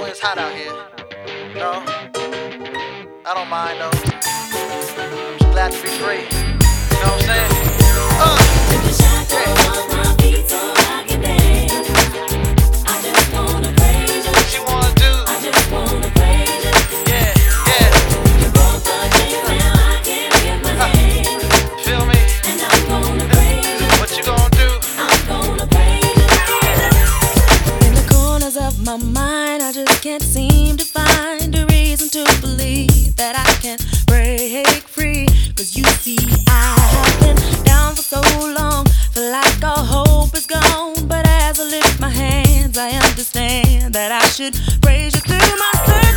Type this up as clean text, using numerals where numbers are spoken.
it's hot out here. No, I don't mind though. I'm just glad to be free. You know what I'm saying? What you wanna do? Yeah, yeah. Feel me? What you gonna do? In the corners of my mind, I just can't seem to find a reason to believe that I can break free. 'Cause you see, I have been down for so long, feel like all hope is gone. But as I lift my hands, I understand that I should praise you through my circumstance.